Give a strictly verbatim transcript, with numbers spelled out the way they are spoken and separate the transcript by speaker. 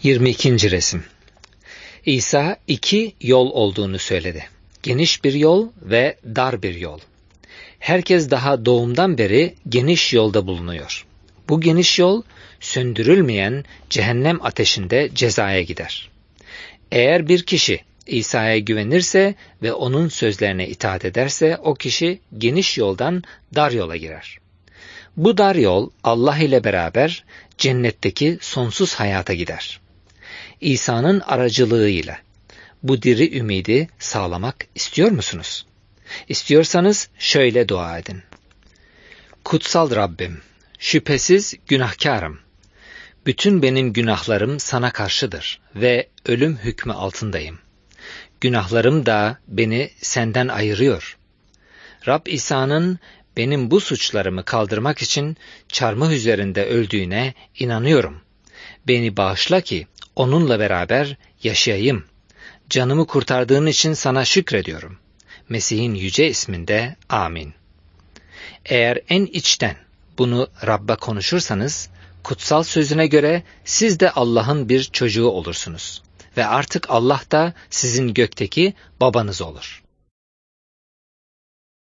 Speaker 1: yirmi ikinci resim. İsa iki yol olduğunu söyledi. Geniş bir yol ve dar bir yol. Herkes daha doğumdan beri geniş yolda bulunuyor. Bu geniş yol söndürülmeyen cehennem ateşinde cezaya gider. Eğer bir kişi İsa'ya güvenirse ve onun sözlerine itaat ederse o kişi geniş yoldan dar yola girer. Bu dar yol Allah ile beraber cennetteki sonsuz hayata gider. İsa'nın aracılığıyla bu diri ümidi sağlamak istiyor musunuz? İstiyorsanız şöyle dua edin. Kutsal Rabbim, şüphesiz günahkarım. Bütün benim günahlarım sana karşıdır ve ölüm hükmü altındayım. Günahlarım da beni senden ayırıyor. Rab İsa'nın benim bu suçlarımı kaldırmak için çarmıh üzerinde öldüğüne inanıyorum. Beni bağışla ki onunla beraber yaşayayım. Canımı kurtardığın için sana şükrediyorum. Mesih'in yüce isminde amin. Eğer en içten bunu Rab'be konuşursanız, kutsal sözüne göre siz de Allah'ın bir çocuğu olursunuz. Ve artık Allah da sizin gökteki babanız olur.